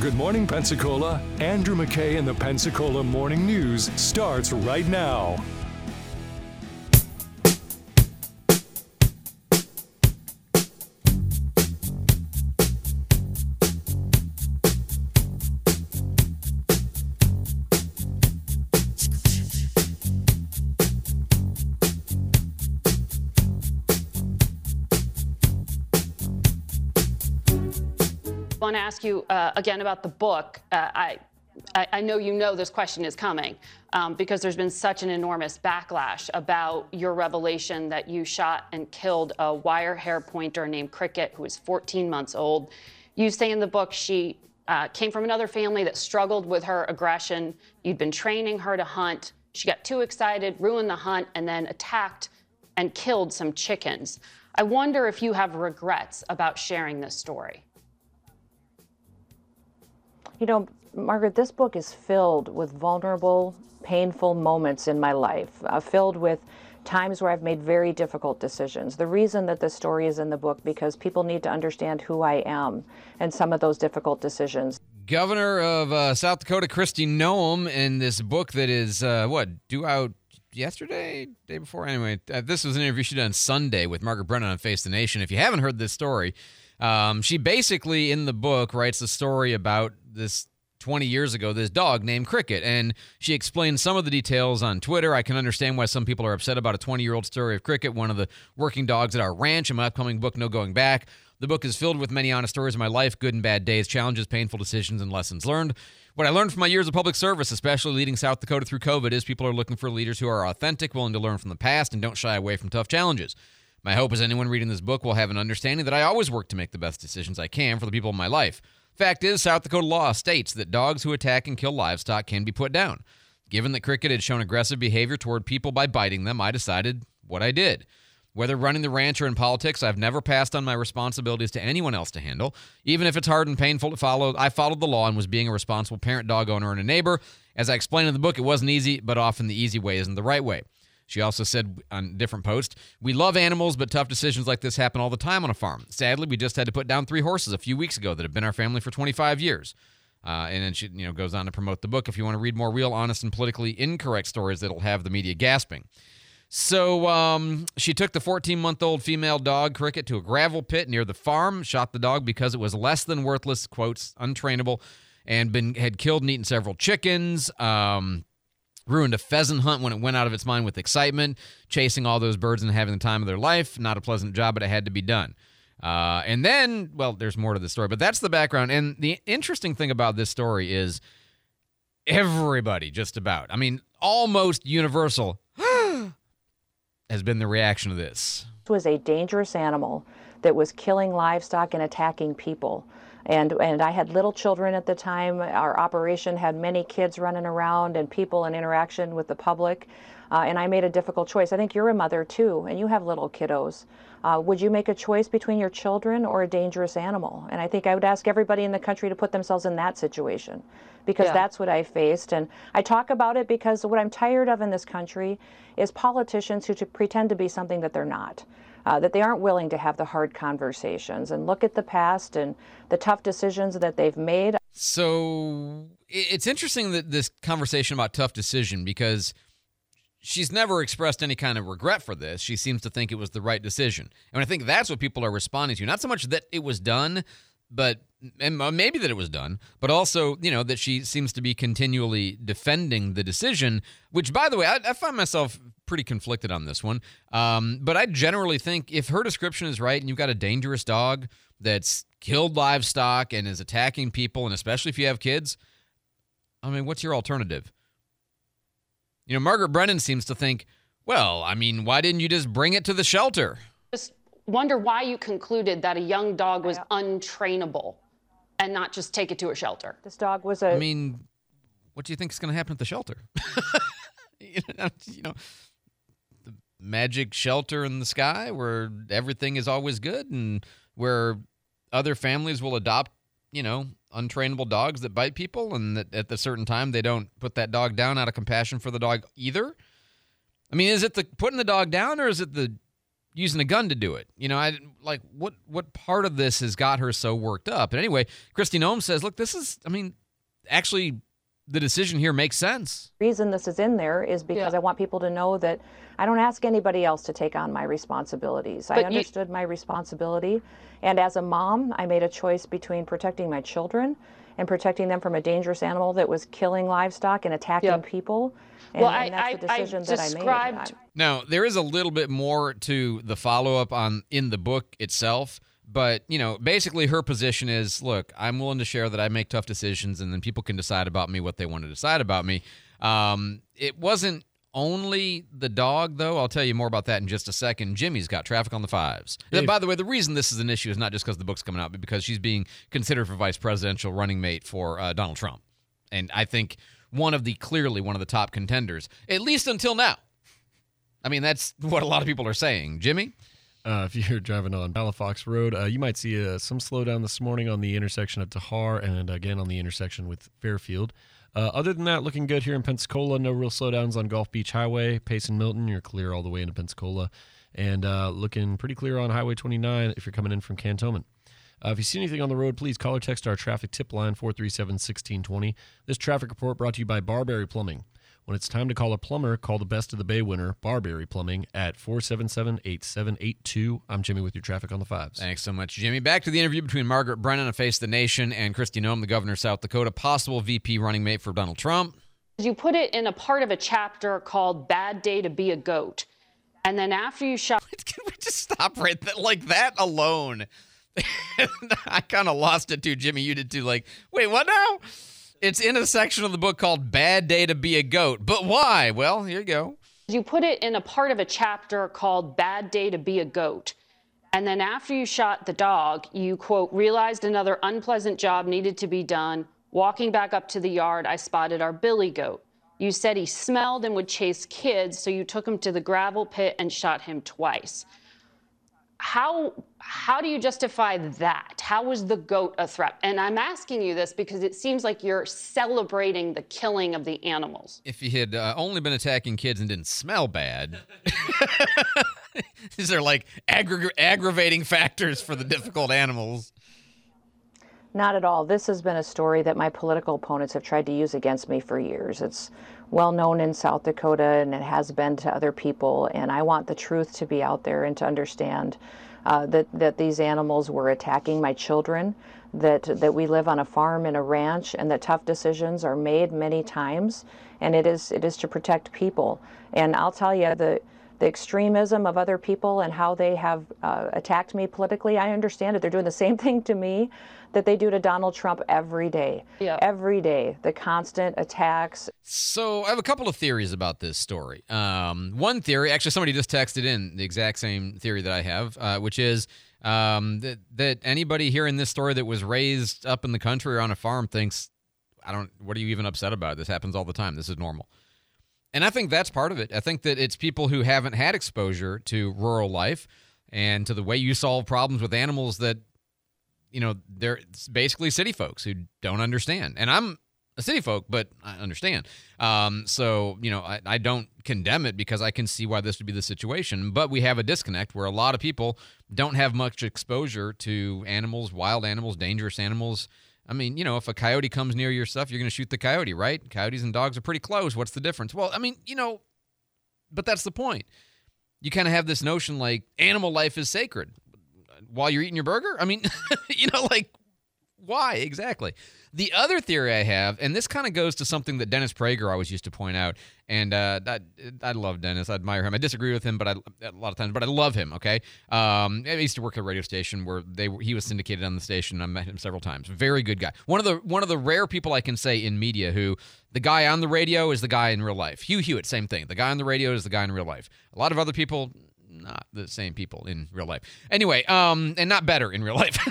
Good morning, Pensacola. Andrew McKay and the Pensacola Morning News starts right now. I want to ask you again about the book. I know you know this question is coming because there's been such an enormous backlash about your revelation that you shot and killed a wire hair pointer named Cricket, who was 14 months old. You say in the book she came from another family that struggled with her aggression. You'd been training her to hunt. She got too excited, ruined the hunt, and then attacked and killed some chickens. I wonder if you have regrets about sharing this story. You know, Margaret, this book is filled with vulnerable, painful moments in my life, filled with times where I've made very difficult decisions. The reason that this story is in the book, because people need to understand who I am and some of those difficult decisions. Governor of South Dakota, Kristi Noem, in this book that is, due out yesterday, day before? Anyway, this was an interview she did on Sunday with Margaret Brennan on Face the Nation. If you haven't heard this story, she basically, in the book, writes the story about this 20 years ago, this dog named Cricket, and she explains some of the details on Twitter. I can understand why some people are upset about a 20-year-old story of Cricket, one of the working dogs at our ranch. In my upcoming book, No Going Back, the book is filled with many honest stories of my life, good and bad days, challenges, painful decisions, and lessons learned. What I learned from my years of public service, especially leading South Dakota through COVID, is people are looking for leaders who are authentic, willing to learn from the past, and don't shy away from tough challenges. My hope is anyone reading this book will have an understanding that I always work to make the best decisions I can for the people in my life. Fact is, South Dakota law states that dogs who attack and kill livestock can be put down. Given that Cricket had shown aggressive behavior toward people by biting them, I decided what I did. Whether running the ranch or in politics, I've never passed on my responsibilities to anyone else to handle. Even if it's hard and painful to follow, I followed the law and was being a responsible parent, dog owner, and a neighbor. As I explained in the book, it wasn't easy, but often the easy way isn't the right way. She also said on a different post, we love animals, but tough decisions like this happen all the time on a farm. Sadly, we just had to put down 3 horses a few weeks ago that have been our family for 25 years. And then she goes on to promote the book if you want to read more real, honest, and politically incorrect stories that'll have the media gasping. So she took the 14-month-old female dog, Cricket, to a gravel pit near the farm, shot the dog because it was less than worthless, quotes, untrainable, and had killed and eaten several chickens, ruined a pheasant hunt when it went out of its mind with excitement, chasing all those birds and having the time of their life. Not a pleasant job, but it had to be done. And then, well, there's more to the story, but that's the background. And the interesting thing about this story is everybody, just about, I mean, almost universal, has been the reaction to this. This was a dangerous animal that was killing livestock and attacking people. And I had little children at the time. Our operation had many kids running around and people in interaction with the public. And I made a difficult choice. I think you're a mother too, and you have little kiddos. Would you make a choice between your children or a dangerous animal? And I think I would ask everybody in the country to put themselves in that situation, because that's what I faced. And I talk about it because what I'm tired of in this country is politicians who pretend to be something that they're not. That they aren't willing to have the hard conversations and look at the past and the tough decisions that they've made. So it's interesting that this conversation about tough decision, because she's never expressed any kind of regret for this. She seems to think it was the right decision. And I think that's what people are responding to. Not so much that it was done, and maybe that it was done, but also, that she seems to be continually defending the decision, which, by the way, I find myself pretty conflicted on this one. But I generally think if her description is right and you've got a dangerous dog that's killed livestock and is attacking people, and especially if you have kids, I mean, what's your alternative? Margaret Brennan seems to think, well, I mean, why didn't you just bring it to the shelter? Just wonder why you concluded that a young dog was untrainable and not just take it to a shelter. This dog was I mean, what do you think is going to happen at the shelter? The magic shelter in the sky where everything is always good and where other families will adopt, untrainable dogs that bite people, and that at a certain time they don't put that dog down out of compassion for the dog either. I mean, is it the putting the dog down, or is it the using a gun to do it. I like what part of this has got her so worked up? And anyway, Kristi Noem says, look, actually the decision here makes sense. The reason this is in there is because I want people to know that I don't ask anybody else to take on my responsibilities. I understood my responsibility. And as a mom, I made a choice between protecting my children and protecting them from a dangerous animal that was killing livestock and attacking people. And, and that's the decision that I made. Now, there is a little bit more to the follow-up in the book itself. But, basically her position is, look, I'm willing to share that I make tough decisions, and then people can decide about me what they want to decide about me. It wasn't only the dog, though. I'll tell you more about that in just a second. Jimmy's got traffic on the fives. Hey. By the way, the reason this is an issue is not just because the book's coming out, but because she's being considered for vice presidential running mate for Donald Trump. And I think clearly one of the top contenders, at least until now. I mean, that's what a lot of people are saying. Jimmy? If you're driving on Halifax Road, you might see some slowdown this morning on the intersection of Tahar and again on the intersection with Fairfield. Other than that, looking good here in Pensacola. No real slowdowns on Gulf Beach Highway. Payson Milton, you're clear all the way into Pensacola. And looking pretty clear on Highway 29 if you're coming in from Cantonment. If you see anything on the road, please call or text our traffic tip line, 437-1620. This traffic report brought to you by Barberry Plumbing. When it's time to call a plumber, call the Best of the Bay winner, Barberry Plumbing, at 477-8782. I'm Jimmy with your traffic on the fives. Thanks so much, Jimmy. Back to the interview between Margaret Brennan of Face the Nation and Kristi Noem, the governor of South Dakota, possible VP running mate for Donald Trump. You put it in a part of a chapter called Bad Day to Be a Goat. And then after you shot... Can we just stop right there? Like, that alone. I kind of lost it, too. Jimmy, you did, too. Like, wait, what now? It's in a section of the book called Bad Day to Be a Goat. But why? Well, here you go. You put it in a part of a chapter called Bad Day to Be a Goat. And then after you shot the dog, you, quote, realized another unpleasant job needed to be done. Walking back up to the yard, I spotted our billy goat. You said he smelled and would chase kids, so you took him to the gravel pit and shot him twice. How do you justify that? How was the goat a threat? And I'm asking you this because it seems like you're celebrating the killing of the animals. If he had only been attacking kids and didn't smell bad, these are like aggravating factors for the difficult animals. Not at all. This has been a story that my political opponents have tried to use against me for years. It's well known in South Dakota, and it has been to other people. And I want the truth to be out there and to understand that these animals were attacking my children, that we live on a farm and a ranch, and that tough decisions are made many times. And it is to protect people. And I'll tell you, the extremism of other people and how they have attacked me politically, I understand it. They're doing the same thing to me that they do to Donald Trump every day. Yeah. Every day, the constant attacks. So I have a couple of theories about this story. One theory, actually somebody just texted in the exact same theory that I have, which is that anybody hearing this story that was raised up in the country or on a farm thinks, what are you even upset about? This happens all the time. This is normal. And I think that's part of it. I think that it's people who haven't had exposure to rural life and to the way you solve problems with animals that, they're basically city folks who don't understand. And I'm a city folk, but I understand. So, I don't condemn it because I can see why this would be the situation. But we have a disconnect where a lot of people don't have much exposure to animals, wild animals, dangerous animals. I mean, if a coyote comes near your stuff, you're going to shoot the coyote, right? Coyotes and dogs are pretty close. What's the difference? Well, I mean, but that's the point. You kind of have this notion like animal life is sacred while you're eating your burger. I mean, why exactly? The other theory I have, and this kind of goes to something that Dennis Prager always used to point out, and I love Dennis. I admire him. I disagree with him, but a lot of times, but I love him. Okay, I used to work at a radio station where he was syndicated on the station. I met him several times. Very good guy. One of the rare people I can say in media who the guy on the radio is the guy in real life. Hugh Hewitt, same thing. The guy on the radio is the guy in real life. A lot of other people, not the same people in real life. Anyway, and not better in real life.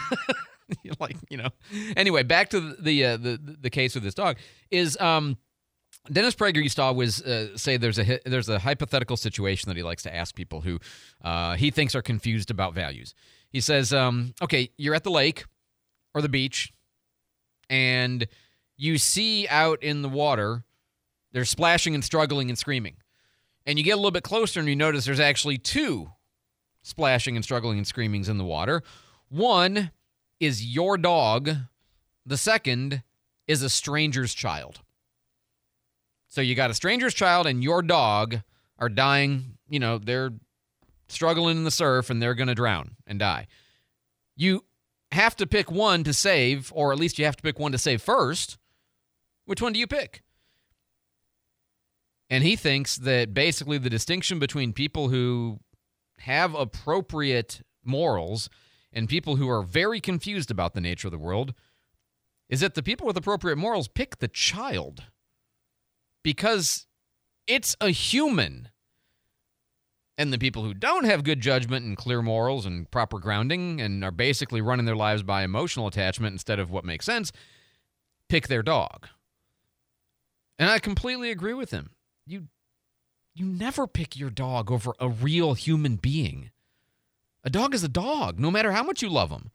Anyway, back to the case with this dog is Dennis Prager used to always say there's a hypothetical situation that he likes to ask people who he thinks are confused about values. He says, okay, you're at the lake or the beach and you see out in the water they're splashing and struggling and screaming. And you get a little bit closer and you notice there's actually two splashing and struggling and screamings in the water. One is your dog. The second is a stranger's child. So you got a stranger's child and your dog are dying. You know, they're struggling in the surf and they're going to drown and die. You have to pick one to save, or at least you have to pick one to save first. Which one do you pick? And he thinks that basically the distinction between people who have appropriate morals and people who are very confused about the nature of the world is that the people with appropriate morals pick the child because it's a human. And the people who don't have good judgment and clear morals and proper grounding and are basically running their lives by emotional attachment instead of what makes sense, pick their dog. And I completely agree with him. You never pick your dog over a real human being. A dog is a dog, no matter how much you love him.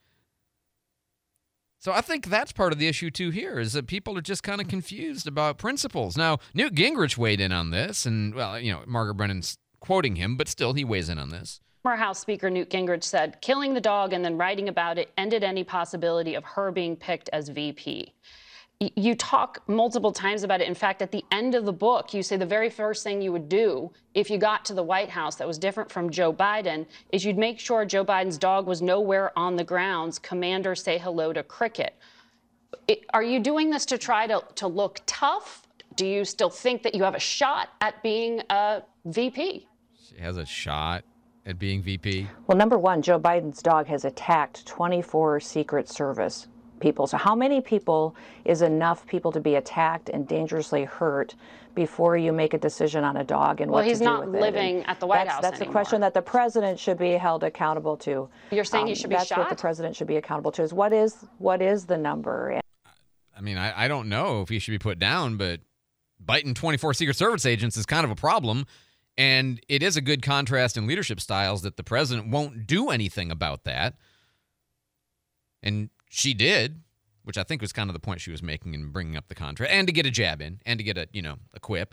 So I think that's part of the issue, too, here, is that people are just kind of confused about principles. Now, Newt Gingrich weighed in on this, and, well, you know, Margaret Brennan's quoting him, but still he weighs in on this. Former House Speaker Newt Gingrich said, killing the dog and then writing about it ended any possibility of her being picked as VP. You talk multiple times about it. In fact, at the end of the book, you say the very first thing you would do if you got to the White House that was different from Joe Biden is you'd make sure Joe Biden's dog was nowhere on the grounds. Commander, say hello to Cricket. Are you doing this to try to look tough? Do you still think that you have a shot at being a VP? She has a shot at being VP? Well, number one, Joe Biden's dog has attacked 24 Secret Service people. So how many people is enough people to be attacked and dangerously hurt before you make a decision on a dog and what to do with it? Well, he's not living at the White House That's anymore. a question that the president should be held accountable to. You're saying he should be That's shot? what the president should be accountable to, is what is the number? I mean, I don't know if he should be put down, but biting 24 Secret Service agents is kind of a problem. And it is a good contrast in leadership styles that the president won't do anything about that. And she did, which I think was kind of the point she was making in bringing up the contract, and to get a jab in, and to get a quip.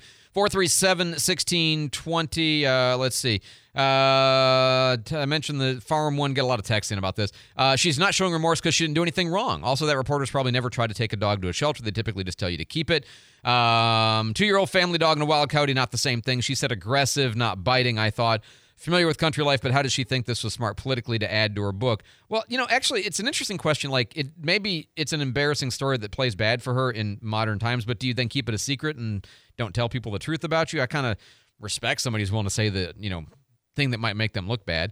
437-1620. Let's see. I mentioned the farm one. Get a lot of text in about this. She's not showing remorse because she didn't do anything wrong. Also, that reporter's probably never tried to take a dog to a shelter. They typically just tell you to keep it. 2-year-old family dog in a wild coyote, not the same thing. She said aggressive, not biting, I thought. Familiar with country life, but how does she think this was smart politically to add to her book? Well, actually, it's an interesting question. Like, maybe it's an embarrassing story that plays bad for her in modern times, but do you then keep it a secret and don't tell people the truth about you? I kind of respect somebody who's willing to say the, thing that might make them look bad.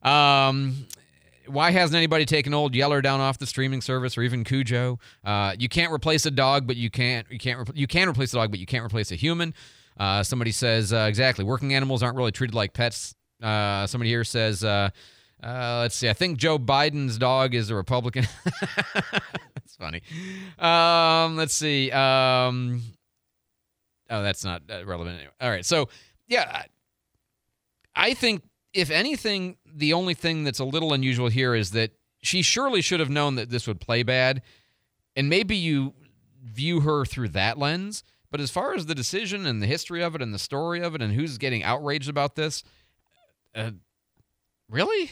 Why hasn't anybody taken old Yeller down off the streaming service, or even Cujo? You can't replace a dog, but you can replace a dog, but you can't replace a human. Somebody says, exactly, working animals aren't really treated like pets. Somebody here says, let's see, I think Joe Biden's dog is a Republican. That's funny. Let's see. Oh, that's not relevant anyway. All right. So, yeah, I think, if anything, the only thing that's a little unusual here is that she surely should have known that this would play bad. And maybe you view her through that lens. But as far as the decision and the history of it and the story of it and who's getting outraged about this, really?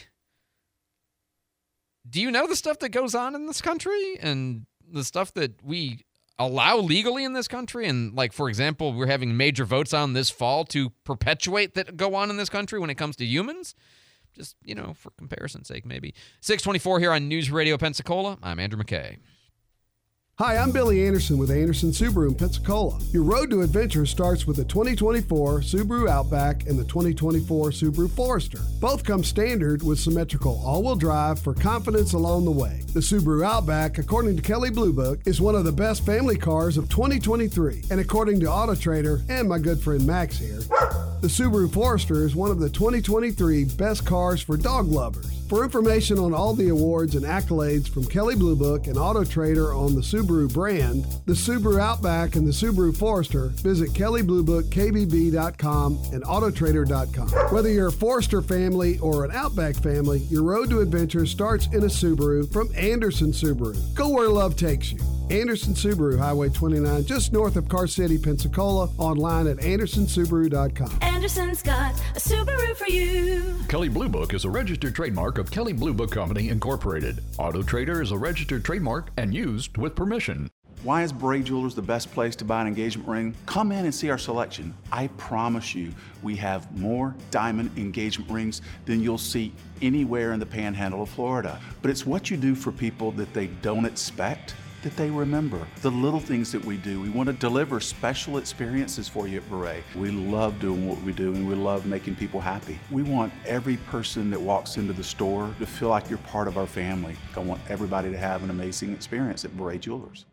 Do you know the stuff that goes on in this country and the stuff that we allow legally in this country? And, like, for example, we're having major votes on this fall to perpetuate that go on in this country when it comes to humans. Just, for comparison's sake, maybe. 624 here on News Radio Pensacola. I'm Andrew McKay. Hi, I'm Billy Anderson with Anderson Subaru in Pensacola. Your road to adventure starts with the 2024 Subaru Outback and the 2024 Subaru Forester. Both come standard with symmetrical all-wheel drive for confidence along the way. The Subaru Outback, according to Kelley Blue Book, is one of the best family cars of 2023. And according to Auto Trader and my good friend Max here, the Subaru Forester is one of the 2023 best cars for dog lovers. For information on all the awards and accolades from Kelley Blue Book and Auto Trader on the Subaru brand, the Subaru Outback and the Subaru Forester, visit KelleyBlueBookKBB.com and AutoTrader.com. Whether you're a Forester family or an Outback family, your road to adventure starts in a Subaru from Anderson Subaru. Go where love takes you. Anderson Subaru, Highway 29, just north of Car City, Pensacola, online at andersonsubaru.com. Anderson's got a Subaru for you. Kelley Blue Book is a registered trademark of Kelley Blue Book Company, Incorporated. Auto Trader is a registered trademark and used with permission. Why is Beret Jewelers the best place to buy an engagement ring? Come in and see our selection. I promise you, we have more diamond engagement rings than you'll see anywhere in the panhandle of Florida. But it's what you do for people that they don't expect that they remember. The little things that we do. We want to deliver special experiences for you at Beret. We love doing what we do and we love making people happy. We want every person that walks into the store to feel like you're part of our family. I want everybody to have an amazing experience at Beret Jewelers.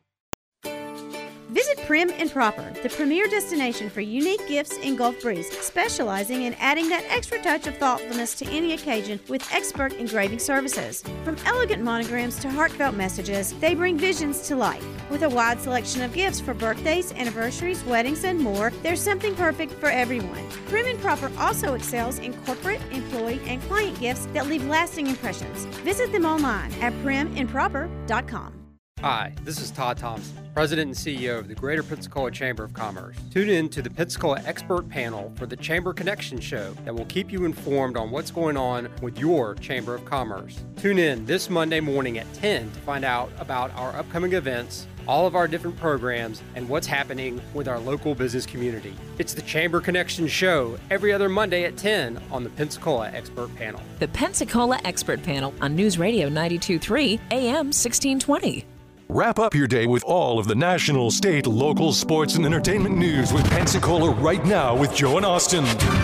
Visit Prim and Proper, the premier destination for unique gifts in Gulf Breeze, specializing in adding that extra touch of thoughtfulness to any occasion with expert engraving services. From elegant monograms to heartfelt messages, they bring visions to life. With a wide selection of gifts for birthdays, anniversaries, weddings, and more, there's something perfect for everyone. Prim and Proper also excels in corporate, employee, and client gifts that leave lasting impressions. Visit them online at primandproper.com. Hi, this is Todd Thompson, President and CEO of the Greater Pensacola Chamber of Commerce. Tune in to the Pensacola Expert Panel for the Chamber Connection Show that will keep you informed on what's going on with your Chamber of Commerce. Tune in this Monday morning at 10 to find out about our upcoming events, all of our different programs, and what's happening with our local business community. It's the Chamber Connection Show every other Monday at 10 on the Pensacola Expert Panel. The Pensacola Expert Panel on News Radio 92.3 AM 1620. Wrap up your day with all of the national, state, local, sports, and entertainment news with Pensacola Right Now with Joe and Austin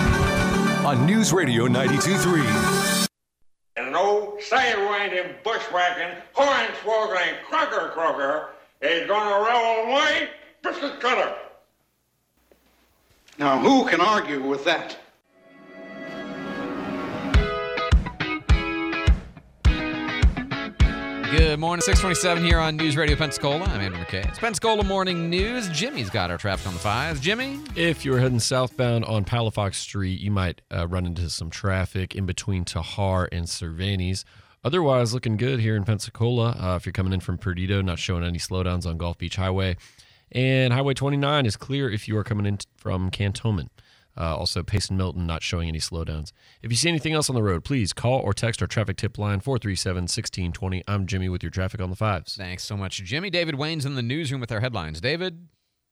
on News Radio 92.3. And an old sidewinding, bushwhacking, hornswoggling croaker is gonna roll away biscuit cutter. Now, who can argue with that? Good morning, 627 here on News Radio Pensacola. I'm Andrew McKay. It's Pensacola Morning News. Jimmy's got our traffic on the fives. Jimmy? If you're heading southbound on Palafox Street, you might run into some traffic in between Tahar and Cervantes. Otherwise, looking good here in Pensacola. If you're coming in from Perdido, not showing any slowdowns on Gulf Beach Highway. And Highway 29 is clear if you are coming in from Cantonment. Also, Payson Milton not showing any slowdowns. If you see anything else on the road, please call or text our traffic tip line 437-1620. I'm Jimmy with your traffic on the fives. Thanks so much, Jimmy. David Wayne's in the newsroom with our headlines. David?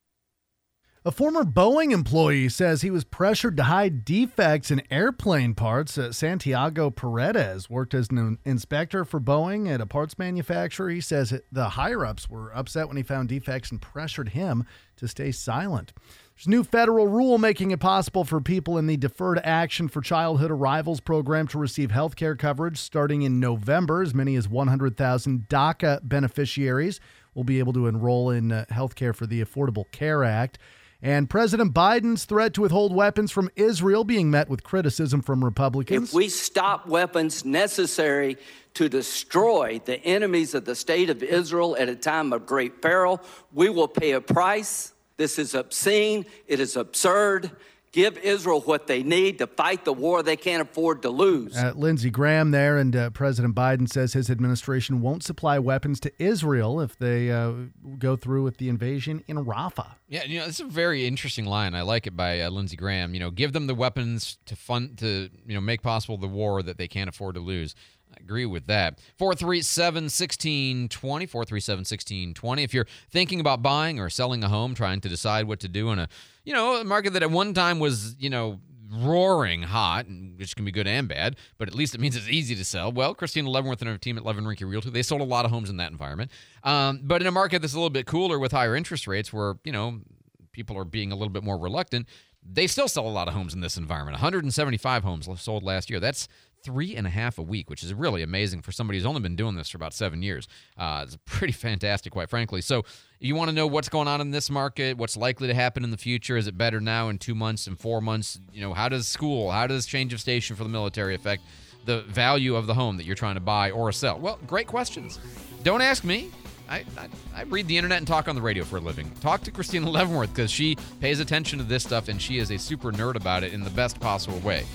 A former Boeing employee says he was pressured to hide defects in airplane parts. Santiago Paredes worked as an inspector for Boeing at a parts manufacturer. He says the higher-ups were upset when he found defects and pressured him to stay silent. There's a new federal rule making it possible for people in the Deferred Action for Childhood Arrivals program to receive health care coverage starting in November. As many as 100,000 DACA beneficiaries will be able to enroll in health care for the Affordable Care Act. And President Biden's threat to withhold weapons from Israel being met with criticism from Republicans. If we stop weapons necessary to destroy the enemies of the state of Israel at a time of great peril, we will pay a price. This is obscene. It is absurd. Give Israel what they need to fight the war they can't afford to lose. Lindsey Graham there, and President Biden says his administration won't supply weapons to Israel if they go through with the invasion in Rafah. Yeah, it's a very interesting line. I like it by Lindsey Graham. Give them the weapons to make possible the war that they can't afford to lose. I agree with that. 437-1620, 437-1620. If you're thinking about buying or selling a home, trying to decide what to do in a market that at one time was, roaring hot, which can be good and bad, but at least it means it's easy to sell. Well, Christina Leavenworth and her team at Levin Rinke Realty, they sold a lot of homes in that environment. But in a market that's a little bit cooler with higher interest rates where, people are being a little bit more reluctant, they still sell a lot of homes in this environment. 175 homes sold last year. That's 3.5 a week, which is really amazing for somebody who's only been doing this for about 7 years. It's pretty fantastic, quite frankly. So you want to know what's going on in this market, what's likely to happen in the future. Is it better now in 2 months, in 4 months? How does change of station for the military affect the value of the home that you're trying to buy or sell? Well, great questions. Don't ask me. I read the internet and talk on the radio for a living. Talk to Christina Leavenworth because she pays attention to this stuff and she is a super nerd about it in the best possible way.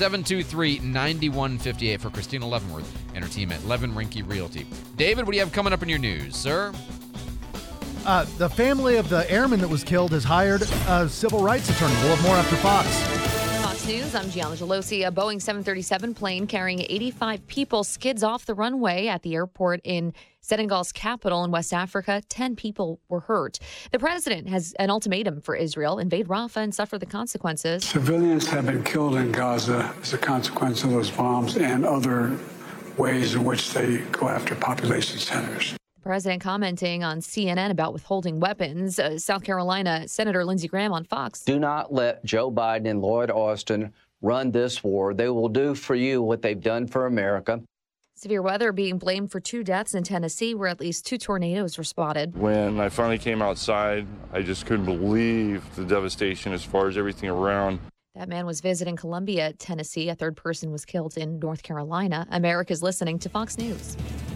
723-9158 for Christina Leavenworth and her team at Levin Rinke Realty. David, what do you have coming up in your news, sir? The family of the airman that was killed has hired a civil rights attorney. We'll have more after Fox. Fox News, I'm Gianna Gelosi. A Boeing 737 plane carrying 85 people skids off the runway at the airport in Senegal's capital in West Africa. 10 people were hurt. The president has an ultimatum for Israel: invade Rafah and suffer the consequences. Civilians have been killed in Gaza as a consequence of those bombs and other ways in which they go after population centers. The president commenting on CNN about withholding weapons. South Carolina Senator Lindsey Graham on Fox. Do not let Joe Biden and Lloyd Austin run this war. They will do for you what they've done for America. Severe weather being blamed for 2 deaths in Tennessee, where at least 2 tornadoes were spotted. When I finally came outside, I just couldn't believe the devastation as far as everything around. That man was visiting Columbia, Tennessee. A 3rd person was killed in North Carolina. America's listening to Fox News.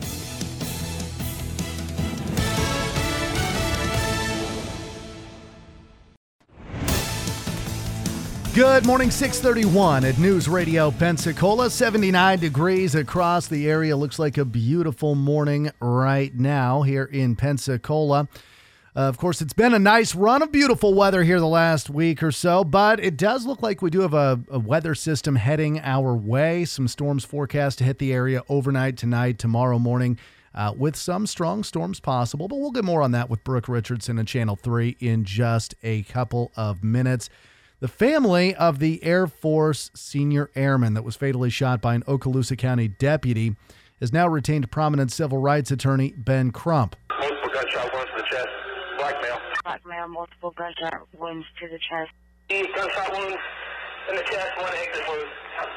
Good morning, 631 at News Radio Pensacola. 79 degrees across the area. Looks like a beautiful morning right now here in Pensacola. Of course, it's been a nice run of beautiful weather here the last week or so, but it does look like we do have a weather system heading our way. Some storms forecast to hit the area overnight tonight, tomorrow morning, with some strong storms possible. But we'll get more on that with Brooke Richardson and Channel 3 in just a couple of minutes. The family of the Air Force senior airman that was fatally shot by an Okaloosa County deputy has now retained prominent civil rights attorney Ben Crump. Multiple gunshot wounds to the chest. Blackmail. Blackmail, multiple gunshot wounds to the chest. Gunshot wounds in the chest, 1 exit wound.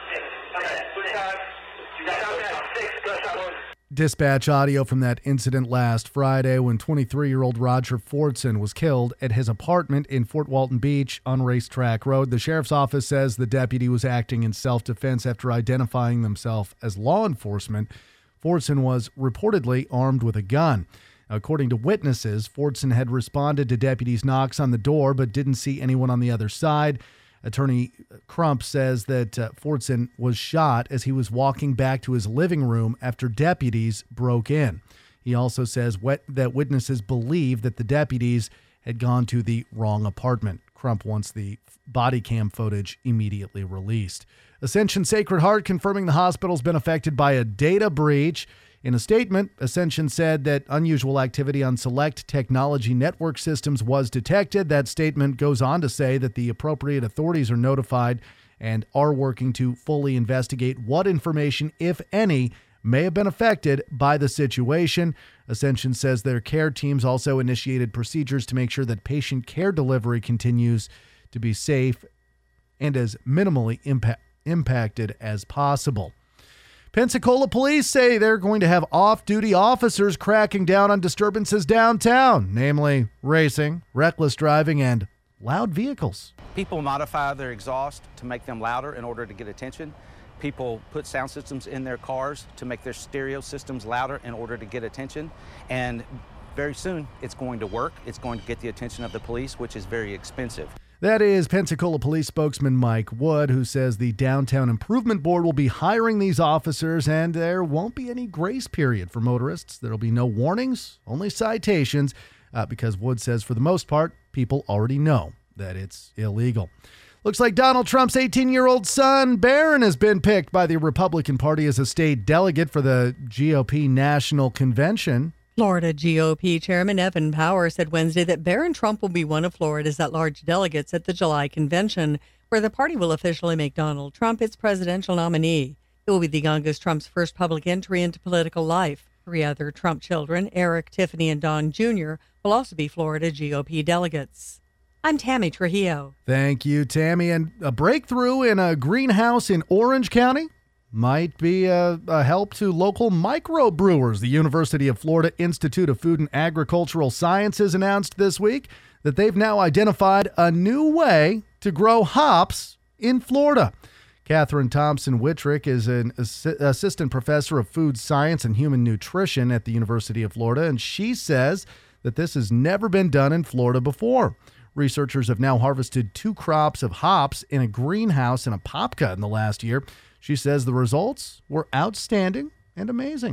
Okay, 3 times. You got 6 gunshot wounds. Dispatch audio from that incident last Friday when 23-year-old Roger Fordson was killed at his apartment in Fort Walton Beach on Racetrack Road. The sheriff's office says the deputy was acting in self-defense after identifying himself as law enforcement. Fordson was reportedly armed with a gun. According to witnesses, Fordson had responded to deputies' knocks on the door but didn't see anyone on the other side. Attorney Crump says that Fordson was shot as he was walking back to his living room after deputies broke in. He also says that witnesses believe that the deputies had gone to the wrong apartment. Crump wants the body cam footage immediately released. Ascension Sacred Heart confirming the hospital's been affected by a data breach. In a statement, Ascension said that unusual activity on select technology network systems was detected. That statement goes on to say that the appropriate authorities are notified and are working to fully investigate what information, if any, may have been affected by the situation. Ascension says their care teams also initiated procedures to make sure that patient care delivery continues to be safe and as minimally impacted as possible. Pensacola police say they're going to have off-duty officers cracking down on disturbances downtown, namely racing, reckless driving, and loud vehicles. People modify their exhaust to make them louder in order to get attention. People put sound systems in their cars to make their stereo systems louder in order to get attention. And very soon, it's going to work. It's going to get the attention of the police, which is very expensive. That is Pensacola Police spokesman Mike Wood, who says the Downtown Improvement Board will be hiring these officers, and there won't be any grace period for motorists. There will be no warnings, only citations, because Wood says for the most part, people already know that it's illegal. Looks like Donald Trump's 18-year-old son, Barron, has been picked by the Republican Party as a state delegate for the GOP National Convention. Florida GOP Chairman Evan Powers said Wednesday that Barron Trump will be one of Florida's at-large delegates at the July convention, where the party will officially make Donald Trump its presidential nominee. It will be the youngest Trump's first public entry into political life. 3 other Trump children, Eric, Tiffany, and Don Jr., will also be Florida GOP delegates. I'm Tammy Trujillo. Thank you, Tammy. And a breakthrough in a greenhouse in Orange County might be a help to local microbrewers. The University of Florida Institute of Food and Agricultural Sciences announced this week that they've now identified a new way to grow hops in Florida. Catherine Thompson-Wittrick is an assistant professor of food science and human nutrition at the University of Florida, and she says that this has never been done in Florida before. Researchers have now harvested 2 crops of hops in a greenhouse in Apopka in the last year. She says the results were outstanding and amazing.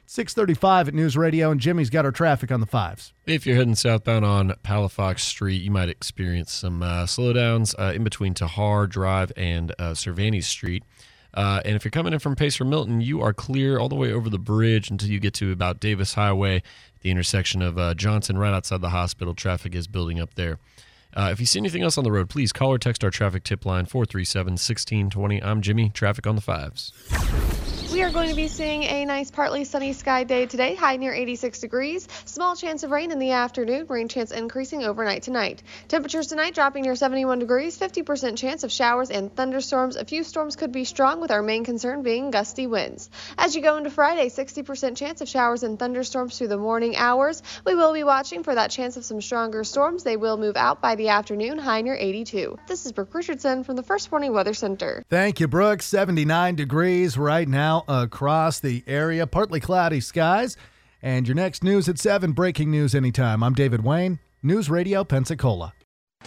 6:35 at News Radio, and Jimmy's got our traffic on the 5s. If you're heading southbound on Palafox Street, you might experience some slowdowns in between Tahar Drive and Cervantes Street. And if you're coming in from Pacer Milton, you are clear all the way over the bridge until you get to about Davis Highway, the intersection of Johnson, right outside the hospital. Traffic is building up there. If you see anything else on the road, please call or text our traffic tip line, 437-1620. I'm Jimmy, traffic on the 5s. We are going to be seeing a nice partly sunny sky day today, high near 86 degrees. Small chance of rain in the afternoon, rain chance increasing overnight tonight. Temperatures tonight dropping near 71 degrees, 50% chance of showers and thunderstorms. A few storms could be strong, with our main concern being gusty winds. As you go into Friday, 60% chance of showers and thunderstorms through the morning hours. We will be watching for that chance of some stronger storms. They will move out by the afternoon, high near 82. This is Brooke Richardson from the First Warning Weather Center. Thank you, Brooke. 79 degrees right now across the area, partly cloudy skies. And your next news at 7, breaking news anytime. I'm David Wayne, News Radio Pensacola.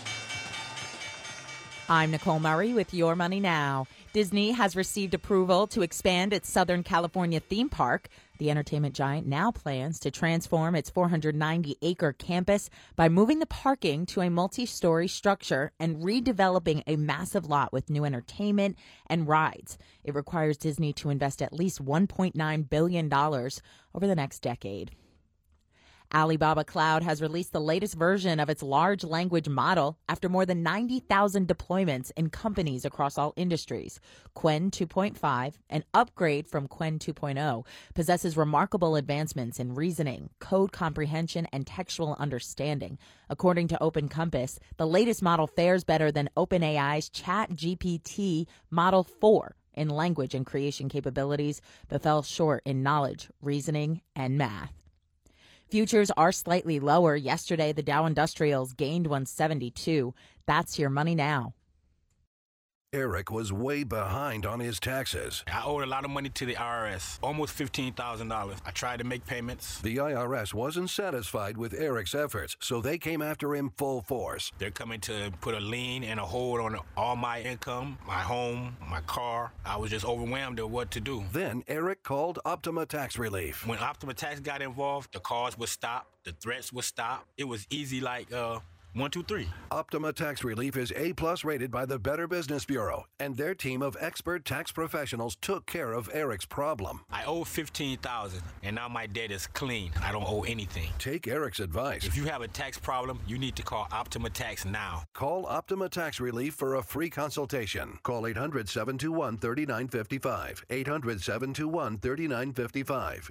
I'm Nicole Murray with Your Money Now. Disney has received approval to expand its Southern California theme park. The entertainment giant now plans to transform its 490-acre campus by moving the parking to a multi-story structure and redeveloping a massive lot with new entertainment and rides. It requires Disney to invest at least $1.9 billion over the next decade. Alibaba Cloud has released the latest version of its large language model after more than 90,000 deployments in companies across all industries. Qwen 2.5, an upgrade from Qwen 2.0, possesses remarkable advancements in reasoning, code comprehension, and textual understanding. According to OpenCompass, the latest model fares better than OpenAI's ChatGPT Model 4 in language and creation capabilities, but fell short in knowledge, reasoning, and math. Futures are slightly lower. Yesterday, the Dow Industrials gained 172. That's Your Money Now. Eric was way behind on his taxes. I owed a lot of money to the IRS, almost $15,000. I tried to make payments. The IRS wasn't satisfied with Eric's efforts, so they came after him full force. They're coming to put a lien and a hold on all my income, my home, my car. I was just overwhelmed at what to do. Then Eric called Optima Tax Relief. When Optima Tax got involved, the calls would stop, the threats would stop. It was easy like, 1, 2, 3. Optima Tax Relief is A+ rated by the Better Business Bureau, and their team of expert tax professionals took care of Eric's problem. I owe $15,000, and now my debt is clean. I don't owe anything. Take Eric's advice. If you have a tax problem, you need to call Optima Tax now. Call Optima Tax Relief for a free consultation. Call 800-721-3955. 800-721-3955.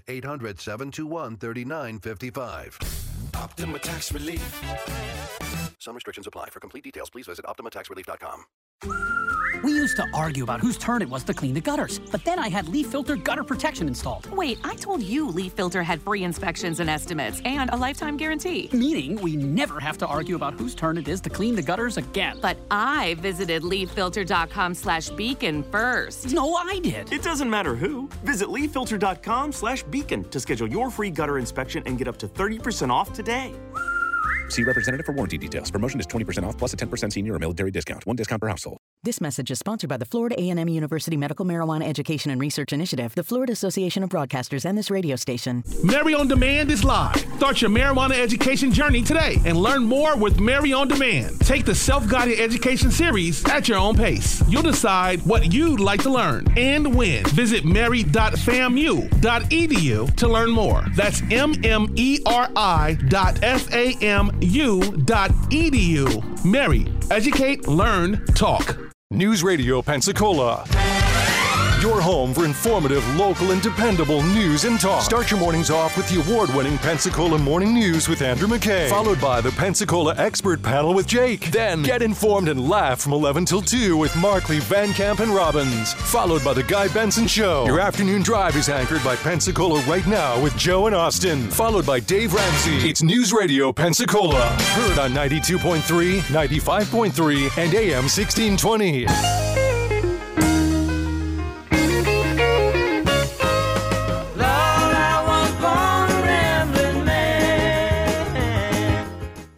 800-721-3955. Optima Tax Relief. Some restrictions apply. For complete details, please visit OptimaTaxRelief.com. We used to argue about whose turn it was to clean the gutters, but then I had Leaf Filter gutter protection installed. Wait, I told you Leaf Filter had free inspections and estimates and a lifetime guarantee. Meaning we never have to argue about whose turn it is to clean the gutters again. But I visited leaffilter.com/beacon first. No, I did. It doesn't matter who. Visit leaffilter.com/beacon to schedule your free gutter inspection and get up to 30% off today. See representative for warranty details. Promotion is 20% off plus a 10% senior or military discount. One discount per household. This message is sponsored by the Florida A&M University Medical Marijuana Education and Research Initiative, the Florida Association of Broadcasters, and this radio station. Mary on Demand is live. Start your marijuana education journey today and learn more with Mary on Demand. Take the self-guided education series at your own pace. You'll decide what you'd like to learn and when. Visit mary.famu.edu to learn more. That's mmeri.famu.edu. Mary, educate, learn, talk. News Radio Pensacola. Your home for informative, local, and dependable news and talk. Start your mornings off with the award-winning Pensacola Morning News with Andrew McKay, followed by the Pensacola Expert Panel with Jake. Then get informed and laugh from 11 till 2 with Markley, Van Camp, and Robbins, followed by the Guy Benson Show. Your afternoon drive is anchored by Pensacola Right Now with Joe and Austin, followed by Dave Ramsey. It's News Radio Pensacola, heard on 92.3, 95.3, and AM 1620. Florida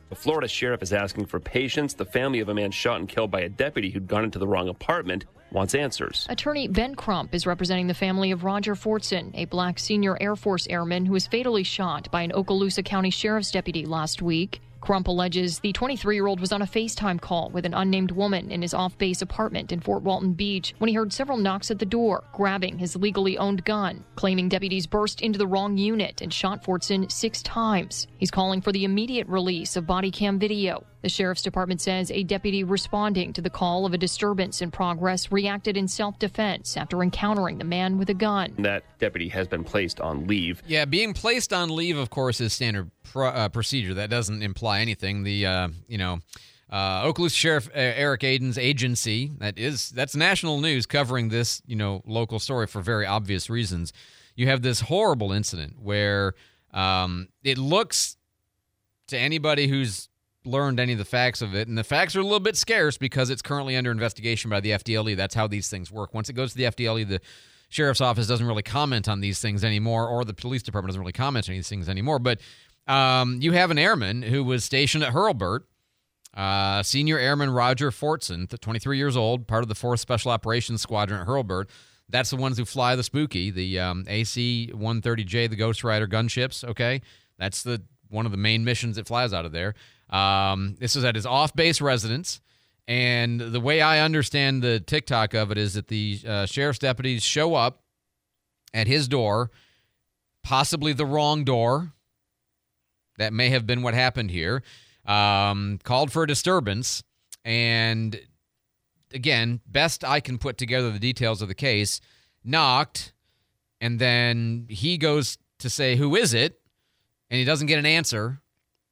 sheriff is asking for patience. The family of a man shot and killed by a deputy who'd gone into the wrong apartment wants answers. Attorney Ben Crump is representing the family of Roger Fortson, a black senior Air Force airman who was fatally shot by an Okaloosa County Sheriff's deputy last week. Crump alleges the 23-year-old was on a FaceTime call with an unnamed woman in his off-base apartment in Fort Walton Beach when he heard several knocks at the door, grabbing his legally owned gun, claiming deputies burst into the wrong unit and shot Fortson 6 times. He's calling for the immediate release of body cam video. The sheriff's department says a deputy responding to the call of a disturbance in progress reacted in self-defense after encountering the man with a gun. That deputy has been placed on leave. Yeah, being placed on leave, of course, is standard procedure. That doesn't imply anything. The Okaloosa Sheriff Eric Aiden's agency, that's national news covering this local story for very obvious reasons. You have this horrible incident where it looks to anybody who's learned any of the facts of it, and the facts are a little bit scarce because it's currently under investigation by the FDLE. That's how these things work. Once it goes to the FDLE, the sheriff's office doesn't really comment on these things anymore, or the police department doesn't really comment on these things anymore. But you have an airman who was stationed at Hurlburt, Senior Airman Roger Fortson, 23 years old, part of the 4th Special Operations Squadron at Hurlburt. That's the ones who fly the Spooky, the AC-130J, the Ghost Rider gunships, okay? That's one of the main missions it flies out of there. This is at his off-base residence, and the way I understand the TikTok of it is that the sheriff's deputies show up at his door, possibly the wrong door. That may have been what happened here. Called for a disturbance, and again, best I can put together the details of the case, knocked, and then he goes to say, "Who is it?" And he doesn't get an answer.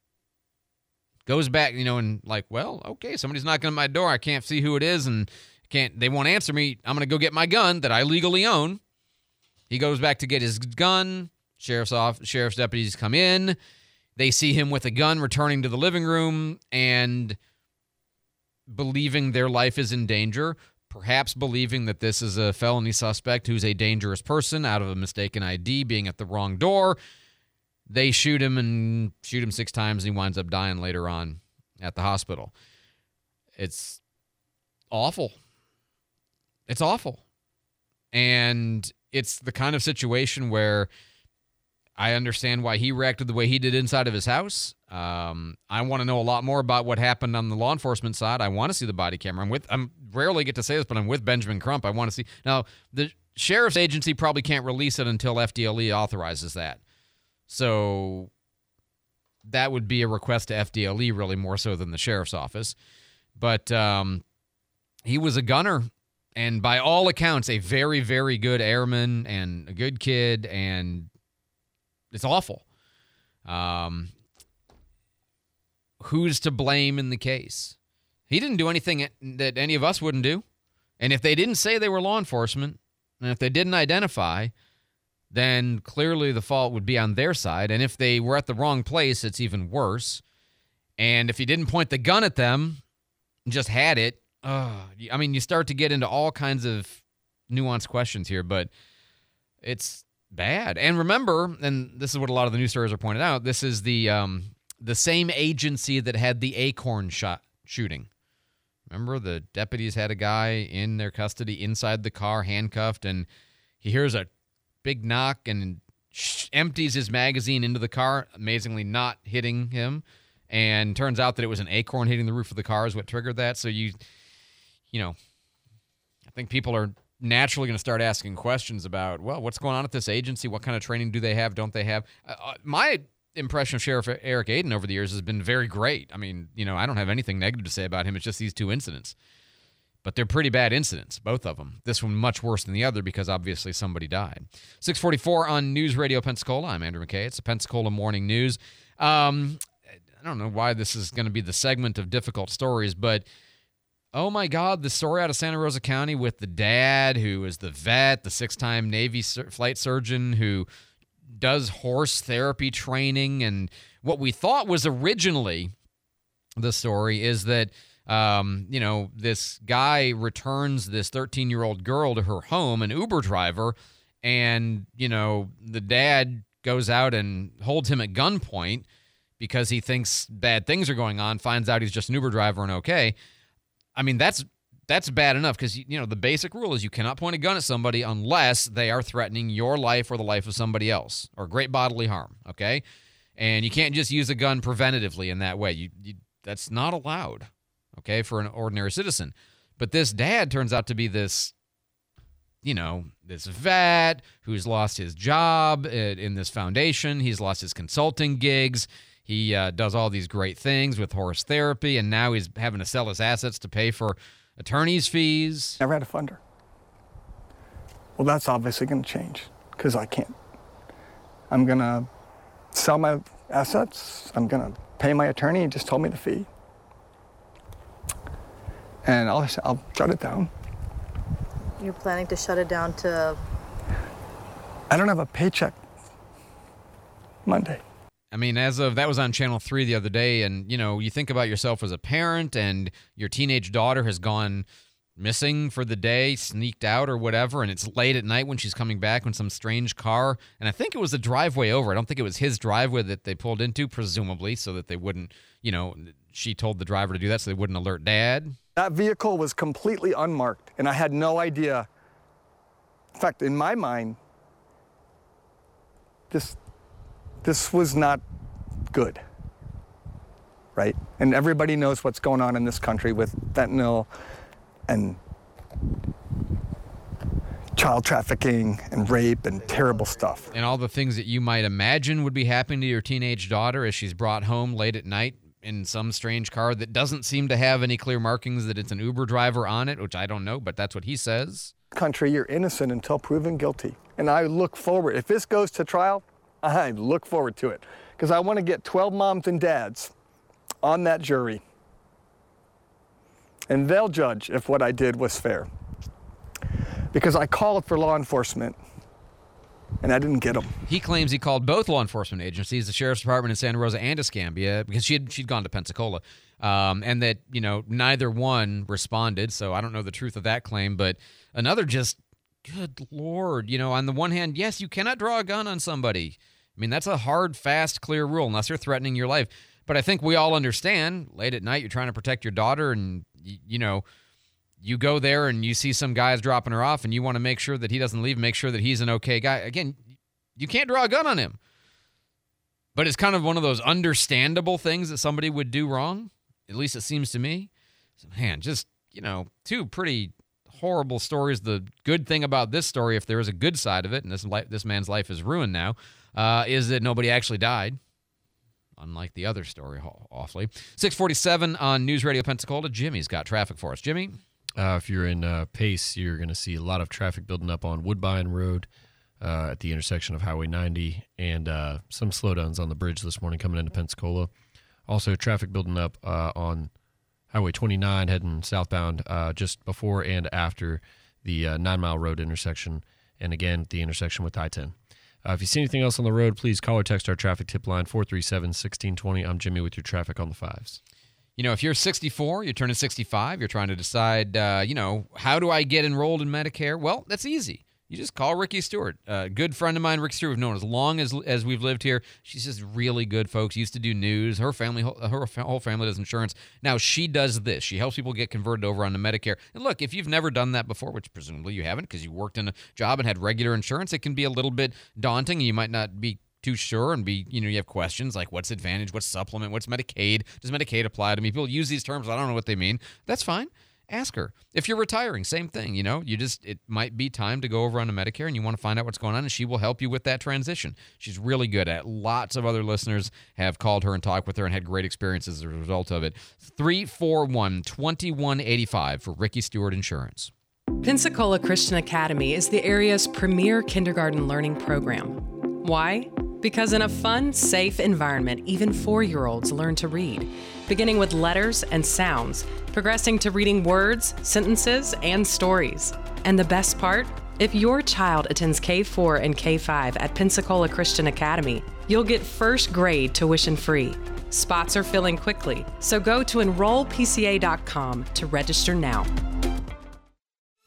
Goes back, and like, well, okay, somebody's knocking on my door. I can't see who it is, and they won't answer me. I'm going to go get my gun that I legally own. He goes back to get his gun. Sheriff's deputies come in. They see him with a gun returning to the living room and believing their life is in danger, perhaps believing that this is a felony suspect who's a dangerous person out of a mistaken ID, being at the wrong door. They shoot him 6 times, and he winds up dying later on at the hospital. It's awful. It's awful. And it's the kind of situation where I understand why he reacted the way he did inside of his house. I want to know a lot more about what happened on the law enforcement side. I want to see the body camera. I'm rarely get to say this, but I'm with Benjamin Crump. I want to see. Now, the sheriff's agency probably can't release it until FDLE authorizes that. So that would be a request to FDLE really more so than the sheriff's office. But he was a gunner, and by all accounts, a very, very good airman and a good kid, and it's awful. Who's to blame in the case? He didn't do anything that any of us wouldn't do. And if they didn't say they were law enforcement, and if they didn't identify, then clearly the fault would be on their side. And if they were at the wrong place, it's even worse. And if you didn't point the gun at them and just had it, you start to get into all kinds of nuanced questions here, but it's bad. And remember, and this is what a lot of the news stories are pointed out, this is the same agency that had the Acorn shooting. Remember, the deputies had a guy in their custody inside the car, handcuffed, and he hears a big knock and empties his magazine into the car, amazingly not hitting him. And turns out that it was an acorn hitting the roof of the car is what triggered that. So I think people are naturally going to start asking questions about, well, what's going on at this agency? What kind of training do they have? Don't they have? My impression of Sheriff Eric Aiden over the years has been very great. I mean, I don't have anything negative to say about him. It's just these 2 incidents. But they're pretty bad incidents, both of them. This one much worse than the other because obviously somebody died. 644 on News Radio Pensacola. I'm Andrew McKay. It's the Pensacola Morning News. I don't know why this is going to be the segment of difficult stories, but oh my God, the story out of Santa Rosa County with the dad who is the vet, the 6-time Navy flight surgeon who does horse therapy training. And what we thought was originally the story is that this guy returns this 13-year-old girl to her home, an Uber driver, and, the dad goes out and holds him at gunpoint, because he thinks bad things are going on, finds out he's just an Uber driver and okay. I mean, that's bad enough because, the basic rule is you cannot point a gun at somebody unless they are threatening your life or the life of somebody else or great bodily harm, okay? And you can't just use a gun preventatively in that way. That's not allowed, okay, for an ordinary citizen. But this dad turns out to be this vet who's lost his job in this foundation. He's lost his consulting gigs. He does all these great things with horse therapy, and now he's having to sell his assets to pay for attorney's fees. Never had a funder. Well, that's obviously going to change because I can't. I'm going to sell my assets. I'm going to pay my attorney. He just told me the fee. And I'll shut it down. You're planning to shut it down to? I don't have a paycheck Monday. I mean, that was on Channel 3 the other day, and, you think about yourself as a parent, and your teenage daughter has gone missing for the day, sneaked out or whatever, and it's late at night when she's coming back in some strange car, and I think it was the driveway over. I don't think it was his driveway that they pulled into, presumably, so that they wouldn't, she told the driver to do that so they wouldn't alert Dad. That vehicle was completely unmarked, and I had no idea. In fact, in my mind, this was not good, right? And everybody knows what's going on in this country with fentanyl and child trafficking and rape and terrible stuff. And all the things that you might imagine would be happening to your teenage daughter as she's brought home late at night in some strange car that doesn't seem to have any clear markings that it's an Uber driver on it, which I don't know, but that's what he says. Country, you're innocent until proven guilty. And I look forward, if this goes to trial, I look forward to it because I want to get 12 moms and dads on that jury. And they'll judge if what I did was fair. Because I called for law enforcement, and I didn't get them. He claims he called both law enforcement agencies, the Sheriff's Department in Santa Rosa and Escambia, because she'd gone to Pensacola, and that, neither one responded, so I don't know the truth of that claim, but another just, good Lord, on the one hand, yes, you cannot draw a gun on somebody. I mean, that's a hard, fast, clear rule, unless they're threatening your life. But I think we all understand, late at night, you're trying to protect your daughter, and, you go there and you see some guys dropping her off, and you want to make sure that he doesn't leave, make sure that he's an okay guy. Again, you can't draw a gun on him. But it's kind of one of those understandable things that somebody would do wrong. At least it seems to me. So, man, just, two pretty horrible stories. The good thing about this story, if there is a good side of it, and this man's life is ruined now, is that nobody actually died. Unlike the other story, awfully. 647 on News Radio Pensacola. Jimmy's got traffic for us. Jimmy? If you're in Pace, you're going to see a lot of traffic building up on Woodbine Road at the intersection of Highway 90 and some slowdowns on the bridge this morning coming into Pensacola. Also, traffic building up on Highway 29 heading southbound just before and after the 9 Mile Road intersection, and again, the intersection with I-10. If you see anything else on the road, please call or text our traffic tip line, 437-1620. I'm Jimmy with your traffic on the fives. If you're 64, you're turning 65, you're trying to decide, how do I get enrolled in Medicare? Well, that's easy. You just call Ricky Stewart. A good friend of mine, Ricky Stewart, we've known as long as we've lived here. She's just really good, folks. Used to do news. Her whole family does insurance. Now she does this. She helps people get converted over onto Medicare. And look, if you've never done that before, which presumably you haven't because you worked in a job and had regular insurance, it can be a little bit daunting. You might not be too sure and you have questions like what's Advantage, what's Supplement, what's Medicaid? Does Medicaid apply to me? People use these terms. I don't know what they mean. That's fine. Ask her. If you're retiring, same thing, it might be time to go over onto Medicare and you want to find out what's going on, and she will help you with that transition. She's really good at it. Lots of other listeners have called her and talked with her and had great experiences as a result of it. 341-2185 for Ricky Stewart Insurance. Pensacola Christian Academy is the area's premier kindergarten learning program. Why? Because in a fun, safe environment, even 4-year-olds learn to read, beginning with letters and sounds, progressing to reading words, sentences, and stories. And the best part? If your child attends K4 and K5 at Pensacola Christian Academy, you'll get first grade tuition free. Spots are filling quickly, so go to enrollpca.com to register now.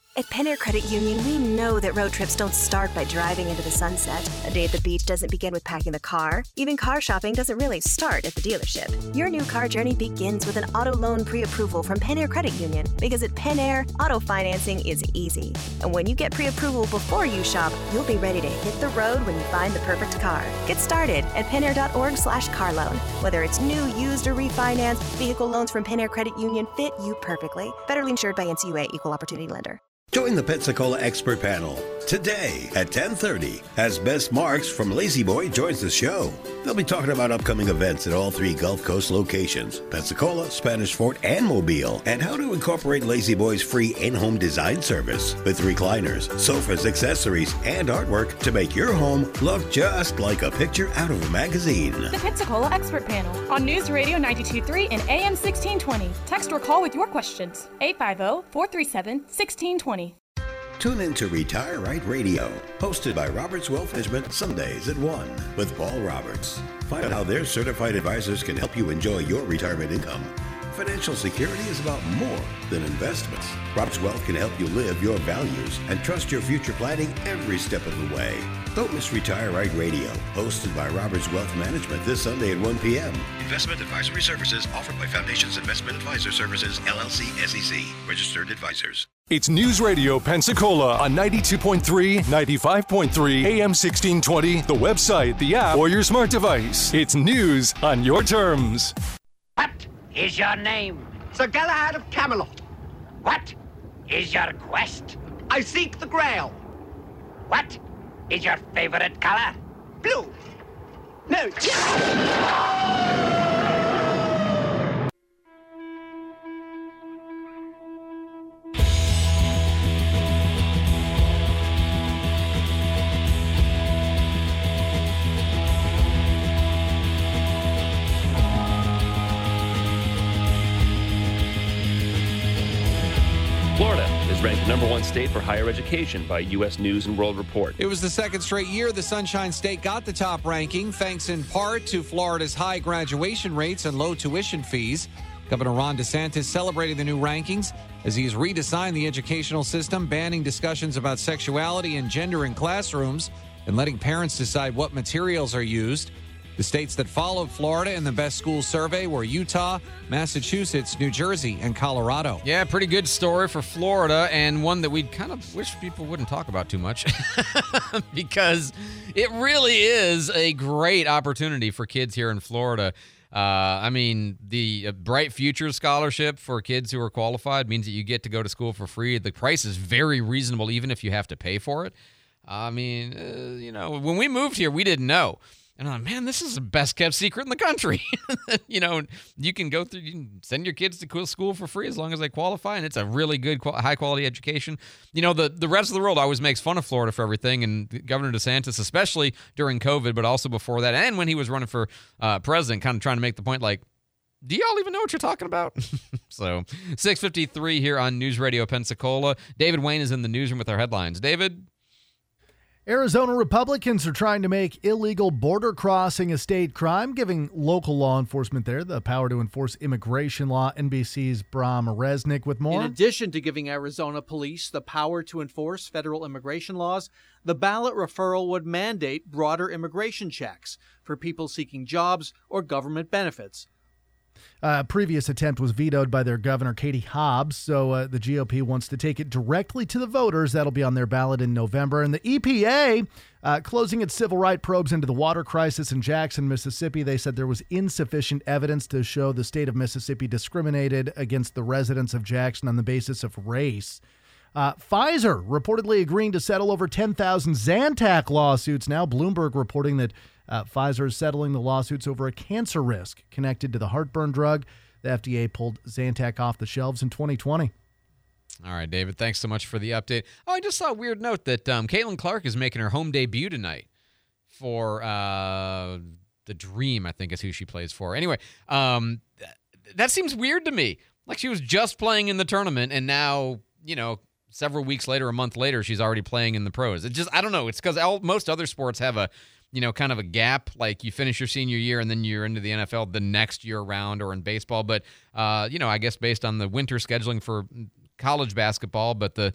At Penn Air Credit Union, we know that road trips don't start by driving into the sunset. A day at the beach doesn't begin with packing the car. Even car shopping doesn't really start at the dealership. Your new car journey begins with an auto loan pre-approval from Penn Air Credit Union, because at Penn Air, auto financing is easy. And when you get pre-approval before you shop, you'll be ready to hit the road when you find the perfect car. Get started at pennair.org/car loan. Whether it's new, used, or refinance, vehicle loans from Penn Air Credit Union fit you perfectly. Federally insured by NCUA, Equal Opportunity Lender. Join the Pensacola expert panel today at 10:30 as Bess Marks from Lazy Boy joins the show. They'll be talking about upcoming events at all 3 Gulf Coast locations, Pensacola, Spanish Fort, and Mobile, and how to incorporate Lazy Boy's free in-home design service with recliners, sofas, accessories, and artwork to make your home look just like a picture out of a magazine. The Pensacola expert panel on News Radio 92.3 and AM 1620. Text or call with your questions. 850-437-1620. Tune in to Retire Right Radio, hosted by Roberts Wealth Management, Sundays at 1 with Paul Roberts. Find out how their certified advisors can help you enjoy your retirement income. Financial security is about more than investments. Roberts Wealth can help you live your values and trust your future planning every step of the way. Don't miss Retire Right Radio, hosted by Roberts Wealth Management this Sunday at 1 p.m. Investment advisory services offered by Foundations Investment Advisor Services, LLC, SEC, registered advisors. It's News Radio Pensacola on 92.3, 95.3, AM 1620, the website, the app, or your smart device. It's news on your terms. What is your name? Sir Galahad of Camelot. What is your quest? I seek the Grail. What is your favorite color? Blue. No, Florida is ranked number 1 state for higher education by U.S. News and World Report. It was the second straight year the Sunshine State got the top ranking, thanks in part to Florida's high graduation rates and low tuition fees. Governor Ron DeSantis celebrated the new rankings as he's redesigned the educational system, banning discussions about sexuality and gender in classrooms and letting parents decide what materials are used. The states that followed Florida in the Best Schools survey were Utah, Massachusetts, New Jersey, and Colorado. Yeah, pretty good story for Florida, and one that we'd kind of wish people wouldn't talk about too much because it really is a great opportunity for kids here in Florida. The Bright Futures Scholarship for kids who are qualified means that you get to go to school for free. The price is very reasonable, even if you have to pay for it. When we moved here, we didn't know. And I'm like, man, this is the best kept secret in the country. You can send your kids to school for free as long as they qualify, and it's a really good, high quality education. The rest of the world always makes fun of Florida for everything, and Governor DeSantis, especially during COVID, but also before that, and when he was running for president, kind of trying to make the point like, do y'all even know what you're talking about? So 6:53 here on News Radio Pensacola. David Wayne is in the newsroom with our headlines. David? Arizona Republicans are trying to make illegal border crossing a state crime, giving local law enforcement there the power to enforce immigration law. NBC's Bram Resnick with more. In addition to giving Arizona police the power to enforce federal immigration laws, the ballot referral would mandate broader immigration checks for people seeking jobs or government benefits. A previous attempt was vetoed by their governor, Katie Hobbs, so the GOP wants to take it directly to the voters. That'll be on their ballot in November. And the EPA closing its civil rights probes into the water crisis in Jackson, Mississippi. They said there was insufficient evidence to show the state of Mississippi discriminated against the residents of Jackson on the basis of race. Pfizer reportedly agreeing to settle over 10,000 Zantac lawsuits. Now Bloomberg reporting that Pfizer is settling the lawsuits over a cancer risk connected to the heartburn drug. The FDA pulled Zantac off the shelves in 2020. All right, David, thanks so much for the update. Oh, I just saw a weird note that Caitlin Clark is making her home debut tonight for The Dream, I think is who she plays for. Anyway, that seems weird to me. Like she was just playing in the tournament, and now, several weeks later, a month later, she's already playing in the pros. It just, I don't know. It's because most other sports have a, kind of a gap. Like you finish your senior year and then you're into the NFL the next year round, or in baseball. But, I guess based on the winter scheduling for college basketball, but the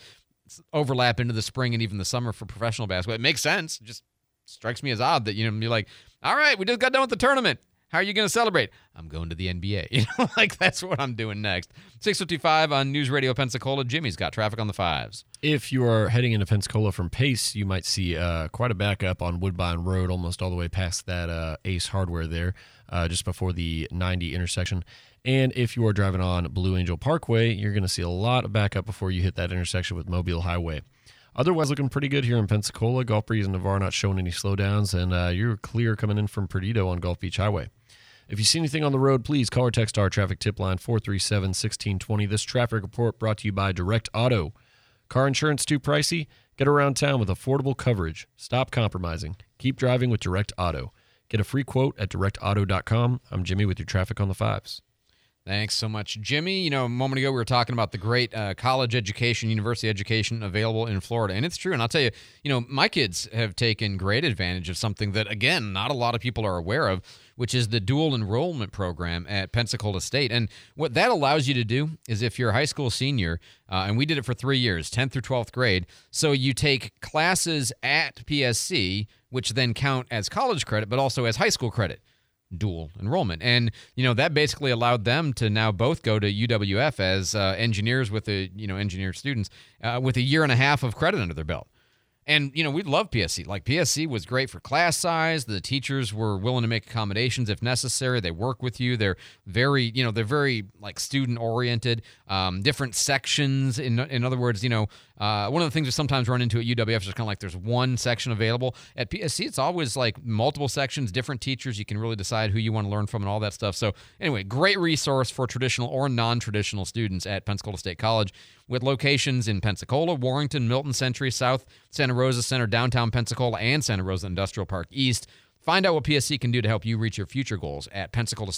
overlap into the spring and even the summer for professional basketball. It makes sense. It just strikes me as odd that, you're like, all right, we just got done with the tournament. How are you going to celebrate? I'm going to the NBA. That's what I'm doing next. 6:55 on News Radio Pensacola. Jimmy's got traffic on the 5s. If you are heading into Pensacola from Pace, you might see quite a backup on Woodbine Road, almost all the way past that Ace Hardware there, just before the 90 intersection. And if you are driving on Blue Angel Parkway, you're going to see a lot of backup before you hit that intersection with Mobile Highway. Otherwise, looking pretty good here in Pensacola. Gulf Breeze and Navarre not showing any slowdowns, and you're clear coming in from Perdido on Gulf Beach Highway. If you see anything on the road, please call or text our traffic tip line 437-1620. This traffic report brought to you by Direct Auto. Car insurance too pricey? Get around town with affordable coverage. Stop compromising. Keep driving with Direct Auto. Get a free quote at directauto.com. I'm Jimmy with your traffic on the 5s. Thanks so much, Jimmy. A moment ago we were talking about the great college education, university education available in Florida. And it's true. And I'll tell you, my kids have taken great advantage of something that, again, not a lot of people are aware of, which is the dual enrollment program at Pensacola State. And what that allows you to do is if you're a high school senior, and we did it for 3 years, 10th through 12th grade, so you take classes at PSC, which then count as college credit, but also as high school credit. Dual enrollment. And, that basically allowed them to now both go to UWF as engineers with engineer students with a year and a half of credit under their belt. And, we love PSC. Like, PSC was great for class size. The teachers were willing to make accommodations if necessary. They work with you. They're very, like, student-oriented. Different sections. In other words, one of the things we sometimes run into at UWF is kind of like there's one section available. At PSC, it's always, like, multiple sections, different teachers. You can really decide who you want to learn from and all that stuff. So, anyway, great resource for traditional or non-traditional students at Pensacola State College, with locations in Pensacola, Warrington, Milton Century, South Santa Rosa Center, downtown Pensacola, and Santa Rosa Industrial Park East. Find out what PSC can do to help you reach your future goals at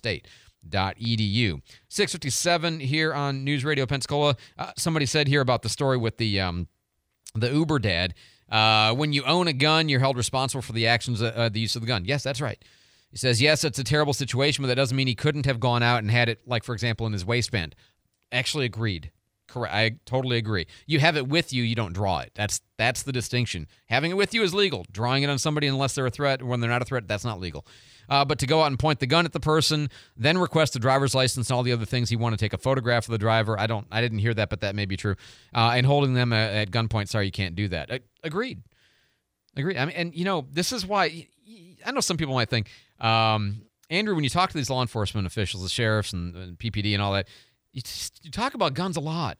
pensacolaState.edu. 6:57 here on News Radio Pensacola. Somebody said here about the story with the Uber dad. When you own a gun, you're held responsible for the actions, the use of the gun. Yes, that's right. He says, yes, it's a terrible situation, but that doesn't mean he couldn't have gone out and had it, like, for example, in his waistband. Actually agreed. Correct. I totally agree. You have it with you, you don't draw it. That's the distinction. Having it with you is legal. Drawing it on somebody unless they're a threat, when they're not a threat, that's not legal. But to go out and point the gun at the person, then request a driver's license and all the other things, you want to take a photograph of the driver. I didn't hear that, but that may be true. And holding them at gunpoint, sorry, you can't do that. Agreed. I mean, and this is why I know some people might think, Andrew, when you talk to these law enforcement officials, the sheriffs and PPD and all that, you talk about guns a lot.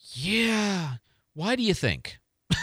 Yeah. Why do you think?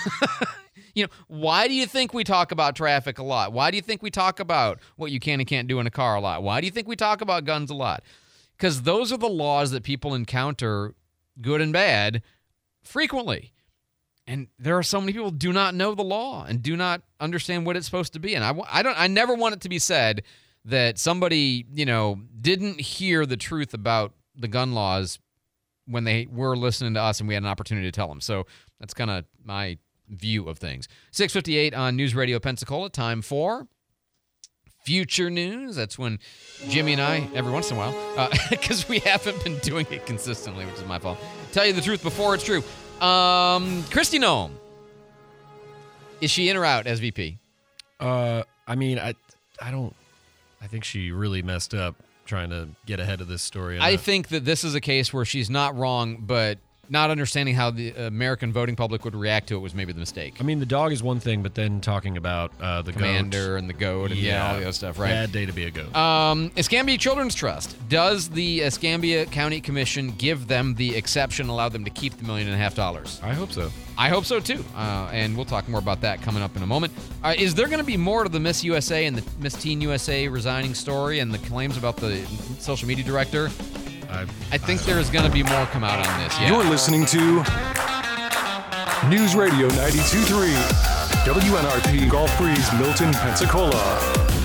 Why do you think we talk about traffic a lot? Why do you think we talk about what you can and can't do in a car a lot? Why do you think we talk about guns a lot? Because those are the laws that people encounter, good and bad, frequently. And there are so many people who do not know the law and do not understand what it's supposed to be. And I never want it to be said that somebody, didn't hear the truth about the gun laws when they were listening to us and we had an opportunity to tell them. So that's kind of my view of things. 6:58 on News Radio Pensacola. Time for Future News. That's when Jimmy and I, every once in a while, because we haven't been doing it consistently, which is my fault, tell you the truth before it's true. Kristi Noem, is she in or out as VP? I think she really messed up trying to get ahead of this story. I think that this is a case where she's not wrong, but not understanding how the American voting public would react to it was maybe the mistake. I mean, the dog is one thing, but then talking about the commander goat, and the goat and all the other stuff, right? Bad day to be a goat. Escambia Children's Trust. Does the Escambia County Commission give them the exception, allow them to keep the $1.5 million? I hope so. I hope so, too. And we'll talk more about that coming up in a moment. Is there going to be more to the Miss USA and the Miss Teen USA resigning story and the claims about the social media director? I think there's going to be more come out on this. Yeah. You're listening to News Radio 92.3, WNRP Gulf Breeze, Milton, Pensacola.